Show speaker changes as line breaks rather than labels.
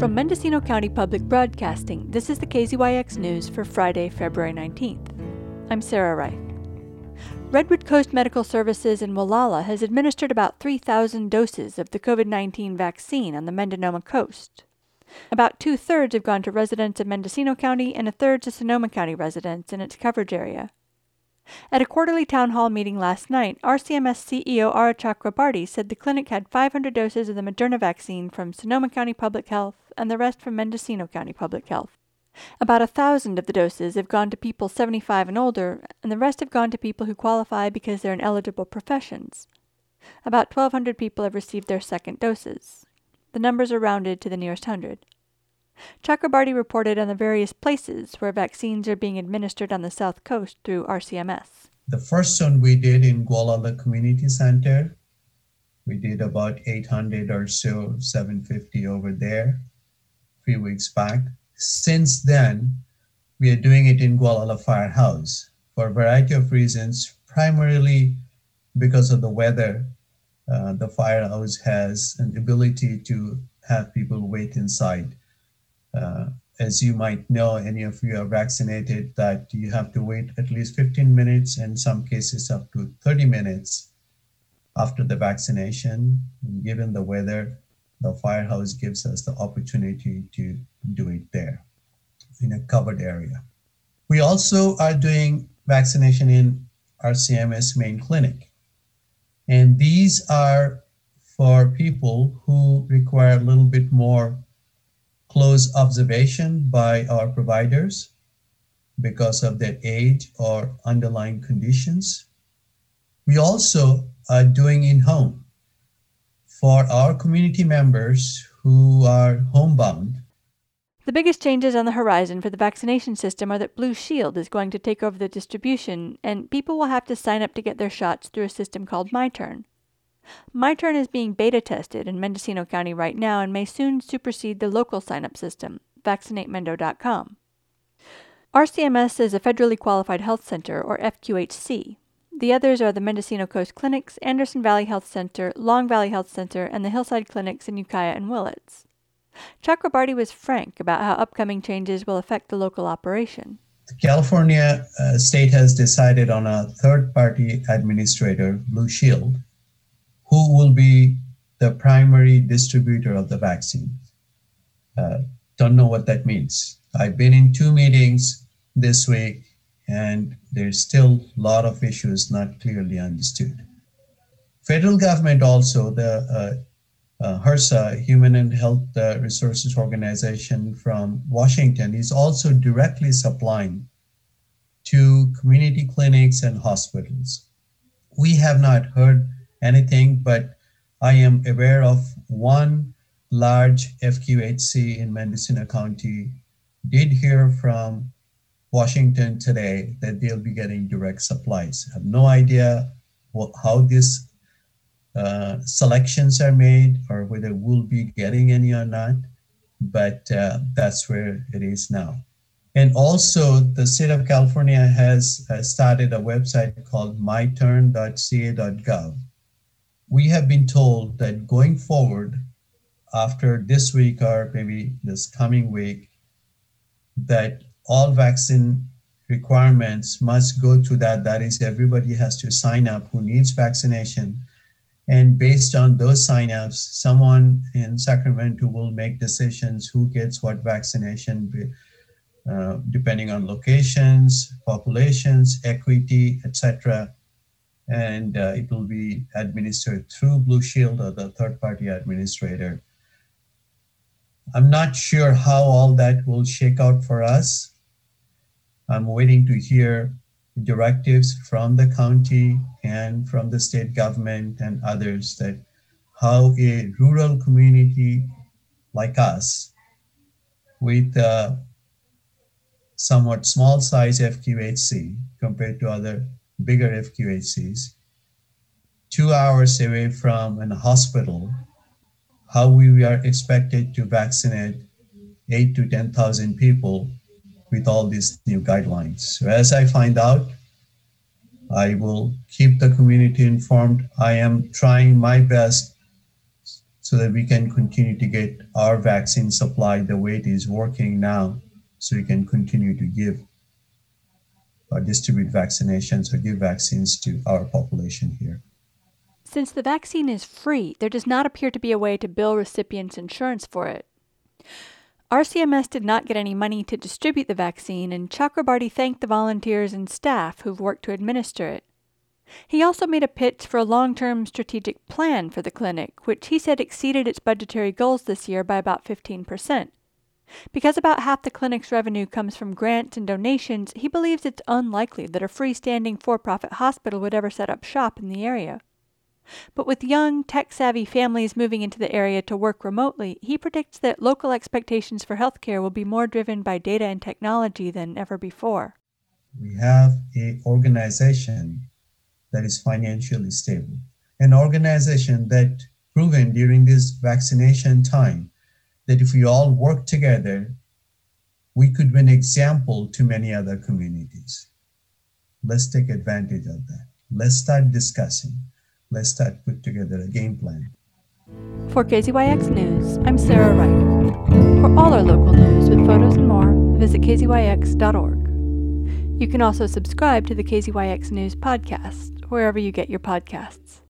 From Mendocino County Public Broadcasting, this is the KZYX News for Friday, February 19th. I'm Sarah Reif. Redwood Coast Medical Services in Wallala has administered about 3,000 doses of the COVID-19 vaccine on the Mendocino coast. About 2/3 have gone to residents of Mendocino County and 1/3 to Sonoma County residents in its coverage area. At a quarterly town hall meeting last night, RCMS CEO Ara Chakrabarty said the clinic had 500 doses of the Moderna vaccine from Sonoma County Public Health and the rest from Mendocino County Public Health. About 1,000 of the doses have gone to people 75 and older, and the rest have gone to people who qualify because they're in eligible professions. About 1,200 people have received their second doses. The numbers are rounded to the nearest 100. Chakrabarty reported on the various places where vaccines are being administered on the South Coast through RCMS.
The first one we did in Gualala Community Center. We did about 800 or so, 750 over there a few weeks back. Since then, we are doing it in Gualala Firehouse for a variety of reasons, primarily because of the weather. The firehouse has an ability to have people wait inside. As you might know, any of you are vaccinated, that you have to wait at least 15 minutes, in some cases up to 30 minutes after the vaccination. Given the weather, the firehouse gives us the opportunity to do it there in a covered area. We also are doing vaccination in RCMS main clinic. And these are for people who require a little bit more close observation by our providers because of their age or underlying conditions. We also are doing in-home for our community members who are homebound.
The biggest changes on the horizon for the vaccination system are that Blue Shield is going to take over the distribution, and people will have to sign up to get their shots through a system called MyTurn. MyTurn is being beta tested in Mendocino County right now and may soon supersede the local sign-up system, VaccinateMendo.com. RCMS is a federally qualified health center, or FQHC. The others are the Mendocino Coast Clinics, Anderson Valley Health Center, Long Valley Health Center, and the Hillside Clinics in Ukiah and Willits. Chakrabarty was frank about how upcoming changes will affect the local operation.
The California state has decided on a third-party administrator, Blue Shield, who will be the primary distributor of the vaccine. Don't know what that means. I've been in 2 meetings this week, and there's still a lot of issues not clearly understood. Federal government also, the HRSA, Human and Health Resources Organization from Washington, is also directly supplying to community clinics and hospitals. We have not heard anything, but I am aware of one large FQHC in Mendocino County did hear from Washington today that they'll be getting direct supplies. I have no idea how these selections are made or whether we'll be getting any or not, but that's where it is now. And also the state of California has started a website called myturn.ca.gov. We have been told that going forward, after this week or maybe this coming week, that all vaccine requirements must go to that. That is, everybody has to sign up who needs vaccination. And based on those signups, someone in Sacramento will make decisions who gets what vaccination, depending on locations, populations, equity, etc. And it will be administered through Blue Shield or the third-party administrator. I'm not sure how all that will shake out for us. I'm waiting to hear directives from the county and from the state government and others that how a rural community like us with a somewhat small size FQHC compared to other bigger FQHCs, 2 hours away from a hospital, how we are expected to vaccinate 8,000 to 10,000 people with all these new guidelines. So as I find out, I will keep the community informed. I am trying my best so that we can continue to get our vaccine supply the way it is working now, so we can continue to give or distribute vaccinations or give vaccines to our population here.
Since the vaccine is free, there does not appear to be a way to bill recipients insurance for it. RCMS did not get any money to distribute the vaccine, and Chakrabarty thanked the volunteers and staff who've worked to administer it. He also made a pitch for a long-term strategic plan for the clinic, which he said exceeded its budgetary goals this year by about 15%. Because about half the clinic's revenue comes from grants and donations, he believes it's unlikely that a freestanding for-profit hospital would ever set up shop in the area. But with young, tech-savvy families moving into the area to work remotely, he predicts that local expectations for healthcare will be more driven by data and technology than ever before.
We have an organization that is financially stable, an organization that proven during this vaccination time that if we all work together, we could be an example to many other communities. Let's take advantage of that. Let's start discussing. Let's start put together a game plan.
For KZYX News, I'm Sarah Wright. For all our local news with photos and more, visit kzyx.org. You can also subscribe to the KZYX News podcast, wherever you get your podcasts.